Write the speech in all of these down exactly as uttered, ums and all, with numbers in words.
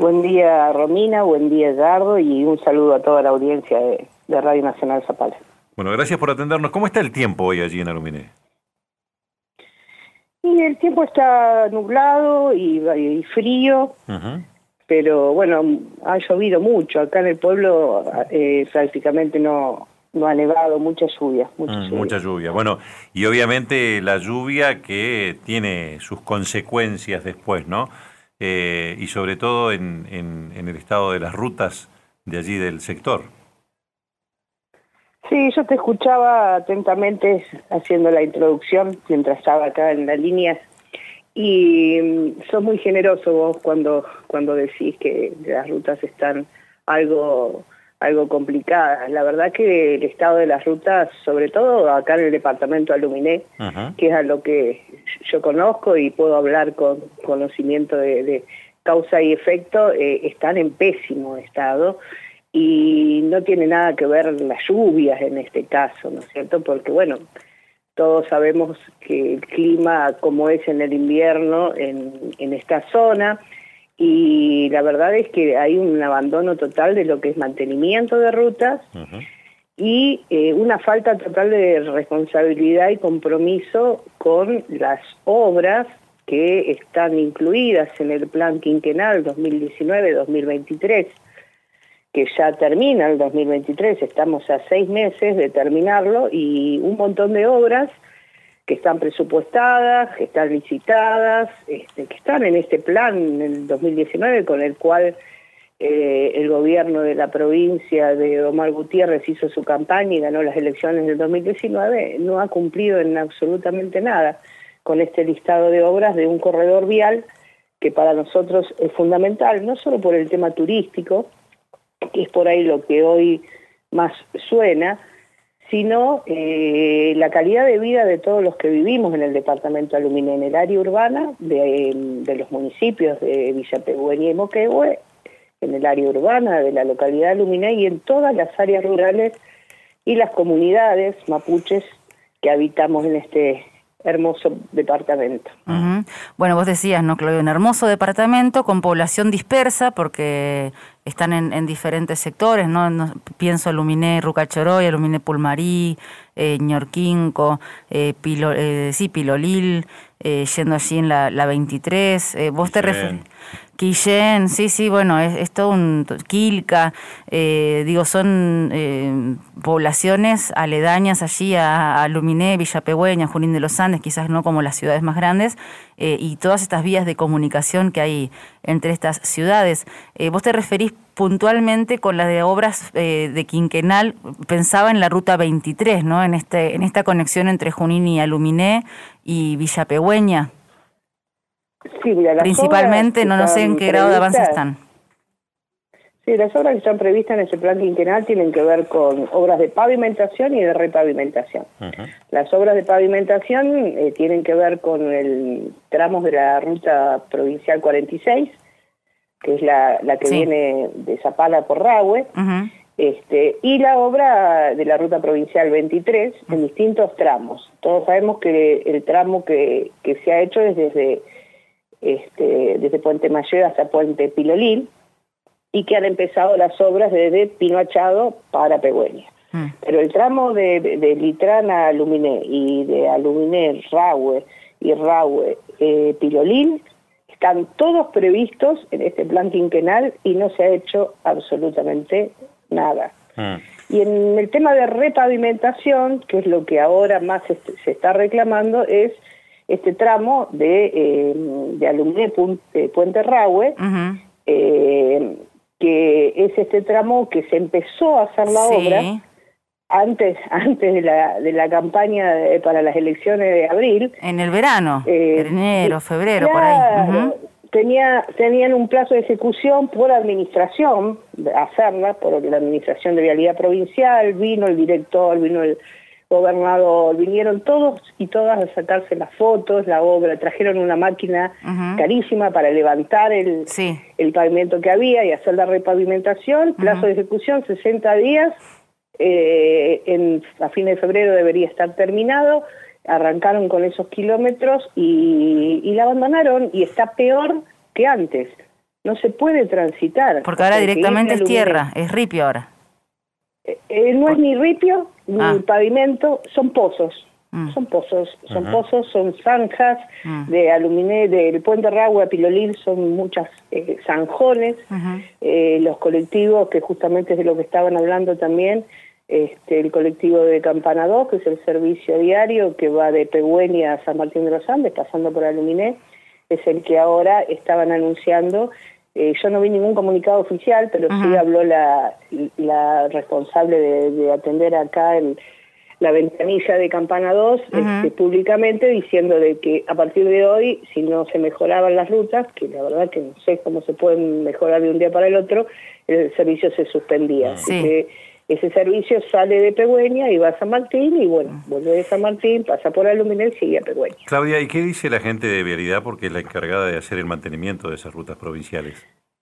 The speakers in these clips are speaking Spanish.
Buen día, Romina, buen día, Edgardo, y un saludo a toda la audiencia de, de Radio Nacional Zapala. Bueno, gracias por atendernos. ¿Cómo está el tiempo hoy allí en Aluminé? Y el tiempo está nublado y, y frío, uh-huh. pero bueno, ha llovido mucho. Acá en el pueblo eh, prácticamente no, no ha nevado, mucha lluvia, mucha, mm, lluvia. Mucha lluvia. Bueno, y obviamente la lluvia que tiene sus consecuencias después, ¿no? Eh, y sobre todo en, en, en el estado de las rutas de allí del sector. Sí, yo te escuchaba atentamente haciendo la introducción mientras estaba acá en la línea y sos muy generoso vos cuando cuando decís que las rutas están algo algo complicadas. La verdad que el estado de las rutas, sobre todo acá en el departamento de Aluminé, uh-huh. que es a lo que yo conozco y puedo hablar con conocimiento de, de causa y efecto, eh, están en pésimo estado. Y no tiene nada que ver las lluvias en este caso, ¿no es cierto? Porque, bueno, todos sabemos que el clima como es en el invierno en, en esta zona, y la verdad es que hay un abandono total de lo que es mantenimiento de rutas, uh-huh. y eh, una falta total de responsabilidad y compromiso con las obras que están incluidas en el plan quinquenal dos mil diecinueve dos mil veintitrés. Que ya termina el dos mil veintitrés, estamos a seis meses de terminarlo, y un montón de obras que están presupuestadas, que están licitadas, este, que están en este plan en el dos mil diecinueve, con el cual eh, el gobierno de la provincia de Omar Gutiérrez hizo su campaña y ganó las elecciones del dos mil diecinueve, no ha cumplido en absolutamente nada con este listado de obras de un corredor vial que para nosotros es fundamental, no solo por el tema turístico, que es por ahí lo que hoy más suena, sino eh, la calidad de vida de todos los que vivimos en el departamento de Aluminé, en el área urbana de, de los municipios de Villa Pegüeña y Moquegüe, en el área urbana de la localidad de Aluminé y en todas las áreas rurales y las comunidades mapuches que habitamos en este hermoso departamento. Uh-huh. Bueno, vos decías, ¿no, Claudio? Un hermoso departamento con población dispersa porque están en, en diferentes sectores, ¿no? no pienso Aluminé Rucachoroy, Aluminé Pulmarí, eh, Ñorquinco, eh, Pilo, eh, sí, Pilolil, eh, yendo allí en la, la veintitrés. Eh, vos Quillén. te referís... Quillén, sí, sí, bueno, es, es todo un... Quilca, eh, digo, son eh, poblaciones aledañas allí a, a Aluminé, Villa Pegüeña, Junín de los Andes, quizás no como las ciudades más grandes, eh, y todas estas vías de comunicación que hay entre estas ciudades. Eh, vos te referís puntualmente con las de obras eh, de quinquenal, pensaba en la ruta veintitrés, ¿no? En este, en esta conexión entre Junín y Aluminé y Villa Pegüeña. Sí, mira, las principalmente, no, no sé en qué grado de avance están. Sí, las obras que están previstas en ese plan quinquenal tienen que ver con obras de pavimentación y de repavimentación. Uh-huh. Las obras de pavimentación eh, tienen que ver con el tramos de la ruta provincial cuarenta y seis, que es la, la que sí. viene de Zapala por Rahue, uh-huh. este, y la obra de la ruta provincial veintitrés uh-huh. en distintos tramos. Todos sabemos que el tramo que, que se ha hecho es desde... Este, desde Puente Mayeo hasta Puente Pilolín, y que han empezado las obras desde Pino Achado para Pegüeña. Mm. Pero el tramo de, de, de Litrán a Aluminé y de Aluminé Rahue y Rahue eh, Pilolín están todos previstos en este plan quinquenal y no se ha hecho absolutamente nada. Mm. Y en el tema de repavimentación, que es lo que ahora más se, se está reclamando, es este tramo de, eh, de Aluminé Puente, Puente Rahue, uh-huh. eh, que es este tramo que se empezó a hacer la sí. obra antes antes de la de la campaña de, para las elecciones de abril. En el verano, eh, enero, febrero, claro, por ahí. Uh-huh. Tenía, tenían un plazo de ejecución por administración, hacerla, por la administración de Vialidad Provincial, vino el director, vino el gobernador, vinieron todos y todas a sacarse las fotos, la obra, trajeron una máquina uh-huh. carísima para levantar el, sí. el pavimento que había y hacer la repavimentación, plazo uh-huh. de ejecución sesenta días, eh, en, a fines de febrero debería estar terminado, arrancaron con esos kilómetros y, y la abandonaron y está peor que antes. no se puede transitar. Porque ahora directamente es tierra, es ripio ahora. Eh, eh, no es ni ripio, ni ah. pavimento, son pozos. Mm. Son pozos, son uh-huh. pozos, son zanjas uh-huh. de aluminé, del Puente Rahue a Pilolín, son muchas eh, zanjones. Uh-huh. eh, los colectivos, que justamente es de lo que estaban hablando también, este, el colectivo de Campana dos, que es el servicio diario que va de Pehuen a San Martín de los Andes, pasando por Aluminé, es el que ahora estaban anunciando. Eh, yo no vi ningún comunicado oficial, pero uh-huh. sí habló la, la responsable de, de atender acá el la ventanilla de Campana dos uh-huh. este, públicamente, diciendo de que a partir de hoy, si no se mejoraban las rutas, que la verdad que no sé cómo se pueden mejorar de un día para el otro, el servicio se suspendía. Sí. Que ese servicio sale de Pehuen y va a San Martín, y bueno, vuelve de San Martín, pasa por Aluminé y sigue a Pehuen. Claudia, ¿y qué dice la gente de Vialidad? Porque es la encargada de hacer el mantenimiento de esas rutas provinciales.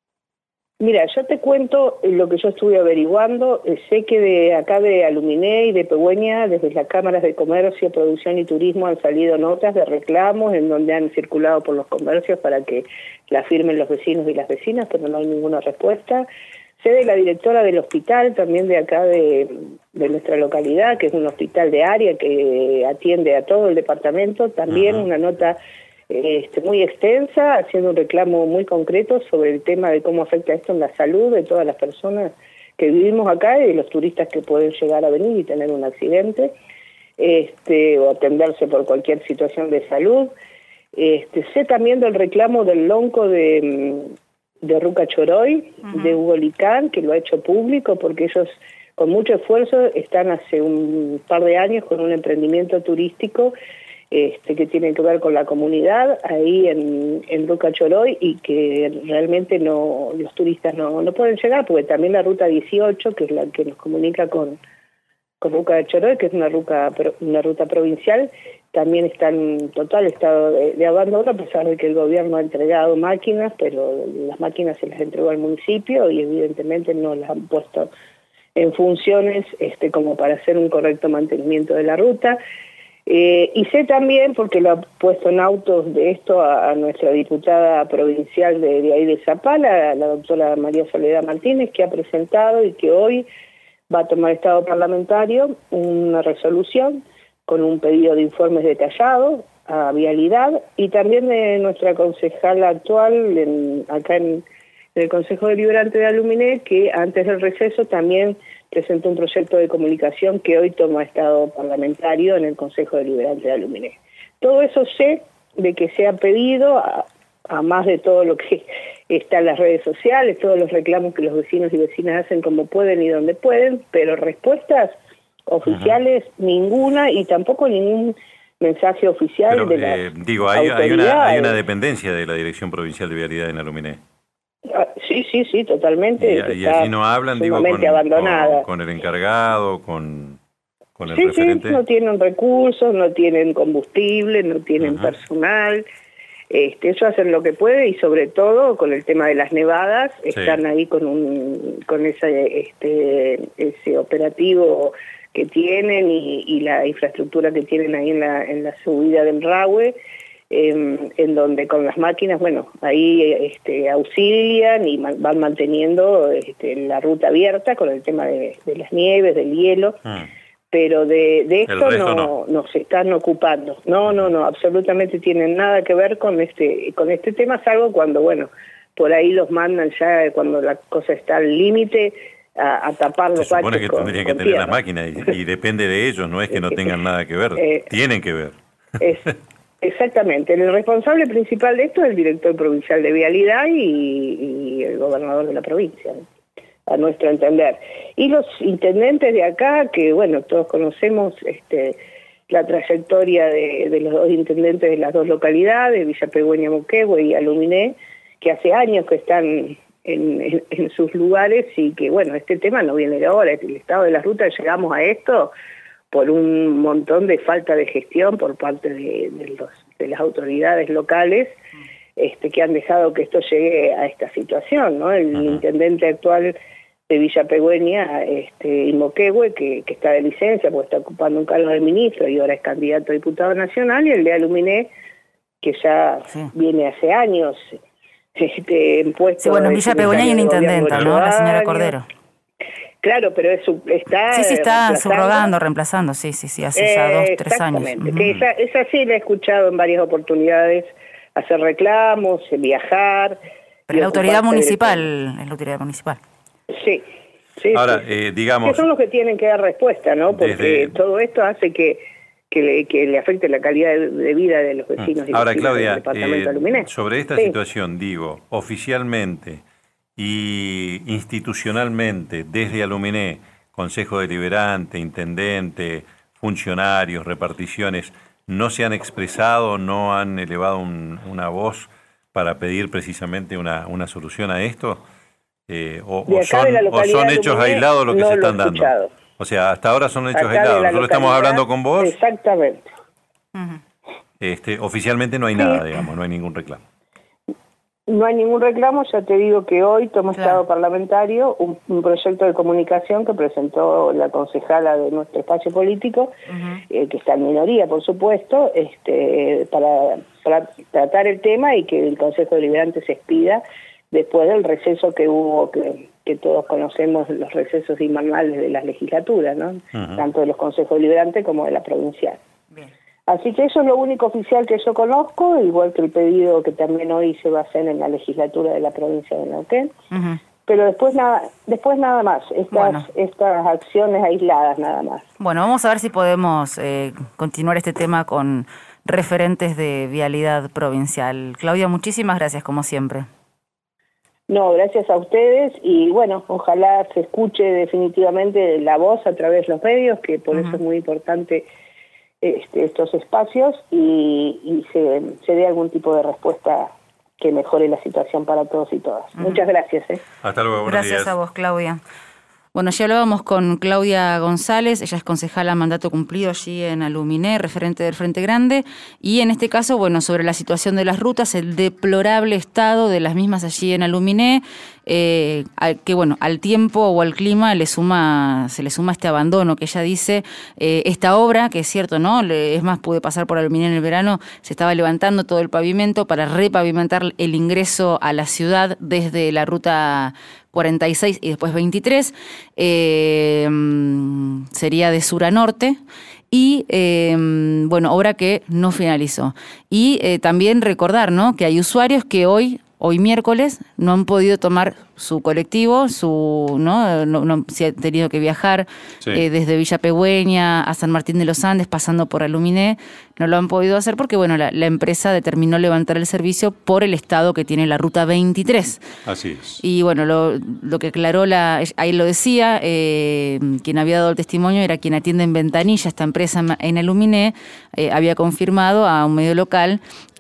Mira, yo te cuento lo que yo estuve averiguando. Sé que de acá de Aluminé y de Pehuen, desde las cámaras de comercio, producción y turismo, han salido notas de reclamos en donde han circulado por los comercios para que la firmen los vecinos y las vecinas, pero no hay ninguna respuesta. Sé de la directora del hospital, también de acá de, de nuestra localidad, que es un hospital de área que atiende a todo el departamento, también uh-huh. una nota Este, muy extensa, haciendo un reclamo muy concreto sobre el tema de cómo afecta esto en la salud de todas las personas que vivimos acá y de los turistas que pueden llegar a venir y tener un accidente, este, o atenderse por cualquier situación de salud. Este, sé también del reclamo del lonco de, de Ruca Choroy, uh-huh. de Hugo Licán, que lo ha hecho público porque ellos con mucho esfuerzo están hace un par de años con un emprendimiento turístico Este, que tiene que ver con la comunidad ahí en, en Ruca Choroy, y que realmente no los turistas no, no pueden llegar, porque también la ruta dieciocho, que es la que nos comunica con, con Ruca Choroy, que es una ruta, una ruta provincial, también está en total estado de, de abandono, a pesar de que el gobierno ha entregado máquinas, pero las máquinas se las entregó al municipio y evidentemente no las han puesto en funciones este, como para hacer un correcto mantenimiento de la ruta. Eh, y sé también, porque lo ha puesto en autos de esto a, a nuestra diputada provincial de, de ahí de Zapala, la doctora María Soledad Martínez, que ha presentado y que hoy va a tomar estado parlamentario una resolución con un pedido de informes detallados a Vialidad, y también de nuestra concejala actual en, acá en, en el Consejo Deliberante de Aluminé, que antes del receso también presentó un proyecto de comunicación que hoy toma estado parlamentario en el Consejo Deliberante de Aluminé. Todo eso sé de que se ha pedido, a, a más de todo lo que está en las redes sociales, todos los reclamos que los vecinos y vecinas hacen como pueden y donde pueden, pero respuestas oficiales uh-huh. ninguna, y tampoco ningún mensaje oficial pero, de las eh, digo, hay, hay, una, hay una dependencia de la Dirección Provincial de Vialidad en Aluminé. Sí, sí, sí, totalmente. Y, y allí no hablan, digo, con, con, con el encargado, con, con el sí, referente. Sí, no tienen recursos, no tienen combustible, no tienen uh-huh. personal. Este, ellos hacen lo que pueden, y sobre todo con el tema de las nevadas, sí. están ahí con un con ese, este, ese operativo que tienen y, y la infraestructura que tienen ahí en la, en la subida del Rahue. En, en donde con las máquinas, bueno, ahí este, auxilian y man, van manteniendo este, la ruta abierta con el tema de, de las nieves, del hielo, mm. pero de, de esto no, no. no se están ocupando. No, no, no, absolutamente tienen nada que ver con este con este tema, salvo cuando, bueno, por ahí los mandan ya cuando la cosa está al límite a, a tapar los baches. Se supone que con, tendrían con que tener tierra. las máquinas y, y depende de ellos, no es que no tengan nada que ver, eh, tienen que ver. Es, Exactamente, el responsable principal de esto es el director provincial de Vialidad y, y el gobernador de la provincia, ¿no? A nuestro entender. Y los intendentes de acá, que bueno, todos conocemos este, la trayectoria de, de los dos intendentes de las dos localidades, Villa Pehuen, Moquegua y Aluminé, que hace años que están en, en, en sus lugares, y que bueno, este tema no viene de ahora, el estado de las rutas, llegamos a esto por un montón de falta de gestión por parte de, de, los, de las autoridades locales, este, que han dejado que esto llegue a esta situación, ¿no? El uh-huh. intendente actual de Villa Pehuen, este, y Moquegua, que, que está de licencia porque está ocupando un cargo de ministro y ahora es candidato a diputado nacional, y el de Aluminé, que ya sí. viene hace años este, en puesto. Sí, bueno, en Villa Pegüeña hay una intendenta, ¿no? La señora Cordero. Claro, pero es, está... Sí, sí, está subrogando, reemplazando, sí, sí, sí, hace ya dos, tres años. Exactamente, que esa, esa sí la he escuchado en varias oportunidades, hacer reclamos, viajar... Pero la autoridad municipal, es la autoridad municipal. Sí, sí. Ahora, sí. eh, digamos... Que son los que tienen que dar respuesta, ¿no? Porque desde... todo esto hace que, que, le, que le afecte la calidad de, de vida de los vecinos. Ahora, y Claudia, del departamento eh, de Luminé. sobre esta sí. situación, digo, oficialmente y institucionalmente, desde Aluminé, Consejo Deliberante, Intendente, funcionarios, reparticiones, ¿no se han expresado, no han elevado un, una voz para pedir precisamente una, una solución a esto? Eh, o, o, son, o son hechos Luminé, aislados lo que no se están lo dando? O sea, hasta ahora son hechos acá aislados. Nosotros estamos hablando con vos. Exactamente. Este, oficialmente no hay sí. nada, digamos, no hay ningún reclamo. No hay ningún reclamo, ya te digo que hoy toma claro. Estado parlamentario un, un proyecto de comunicación que presentó la concejala de nuestro espacio político, uh-huh. eh, que está en minoría, por supuesto, este, para, para tratar el tema y que el Consejo Deliberante se expida después del receso que hubo, que, que todos conocemos, los recesos invernales de las legislaturas, ¿no? Uh-huh. Tanto de los consejos deliberantes como de la provincial. Bien. Así que eso es lo único oficial que yo conozco, igual que el pedido que también hoy se va a hacer en la legislatura de la provincia de Neuquén. Uh-huh. Pero después nada, después nada más, estas, bueno. estas acciones aisladas nada más. Bueno, vamos a ver si podemos eh, continuar este tema con referentes de vialidad provincial. Claudia, muchísimas gracias como siempre. No, gracias a ustedes y bueno, ojalá se escuche definitivamente la voz a través de los medios, que por uh-huh. eso es muy importante este, estos espacios y, y se, se dé algún tipo de respuesta que mejore la situación para todos y todas. Uh-huh. Muchas gracias. ¿eh? Hasta luego, buenos Gracias días. a vos, Claudia. Bueno, ya hablábamos con Claudia González, ella es concejala a mandato cumplido allí en Aluminé, referente del Frente Grande, y en este caso, bueno, sobre la situación de las rutas, el deplorable estado de las mismas allí en Aluminé, eh, que bueno, al tiempo o al clima le suma, se le suma este abandono que ella dice, eh, esta obra, que es cierto, ¿no? Es más, pude pasar por Aluminé en el verano, se estaba levantando todo el pavimento para repavimentar el ingreso a la ciudad desde la ruta cuarenta y seis y después veintitrés, eh, sería de sur a norte, y eh, bueno, obra que no finalizó. Y eh, también recordar, ¿no?, que hay usuarios que hoy, hoy miércoles, no han podido tomar su colectivo, su no, no, no se ha tenido que viajar sí. eh, desde Villa Pegüeña a San Martín de los Andes, pasando por Aluminé, no lo han podido hacer porque bueno, la, la empresa determinó levantar el servicio por el estado que tiene la ruta veintitrés. Así es. Y bueno, lo, lo que aclaró, la, ahí lo decía, eh, quien había dado el testimonio era quien atiende en Ventanilla, esta empresa en Aluminé, eh, había confirmado a un medio local